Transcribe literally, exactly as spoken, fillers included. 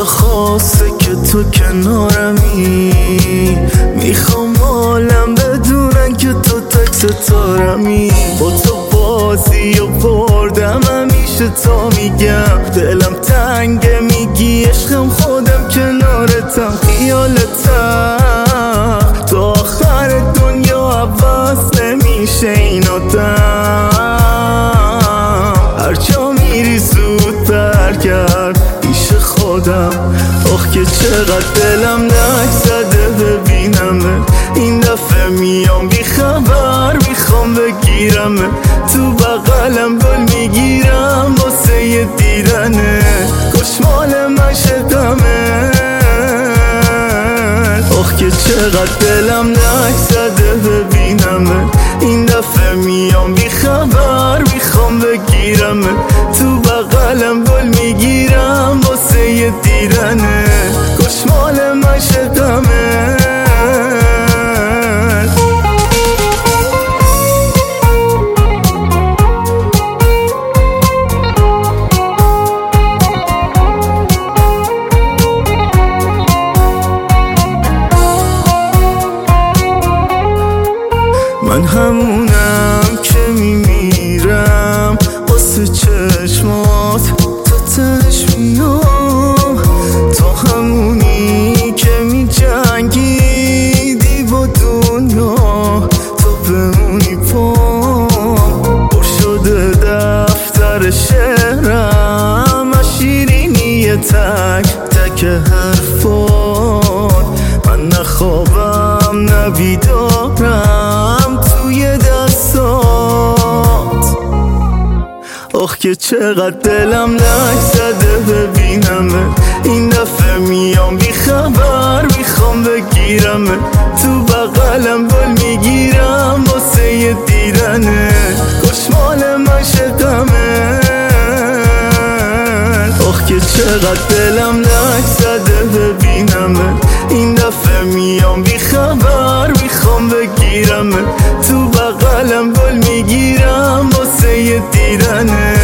خواسته که تو کنارمی، میخوام عالم بدونن که تو تک ستارمی. با تو بازی و بردم همیشه تا میگم دلم تنگه، میگی عشقم خودم کنارتم خیالتم. تا آخر دنیا عوض نمیشه این آدم، هر جا میری زود برگرد پیش خودم. آخ که چقدر دلم لک زده ببینمه، این دفعه میام بی خبر میخوام بگیرمه، تو بغلم گل میگیرم واسه یه دیدنه، کاش مال من شدمه. آخ که چقدر دلم لک زده ببینمه، این دفعه میام بی خبر میخوام بگیرمه، تو بغلم گل میگیرم واسه یه دیدنه، کاش مال من شدمه. من همونم که میمیرم واسه چشمات، تا تنش میام. تو همونی که میجنگیدی با دنیا، تو بمونی پام. پر شده دفتر شعرم از شیرینی تک تک حرفات، من نخوابم نبیدارم توی دستات. آخ که چقدر دلم لک زده ببینمه، این دفعه میام بی خبر میخوام بگیرمه، تو بغلم گل میگیرم واسه یه دیدنه، کاش مال من شدمه. آخ که چقدر دلم لک زده ببینمه، این دفعه میام بی خبر میخوام بگیرمه، تو بغلم گل میگیرم واسه یه دیدنه،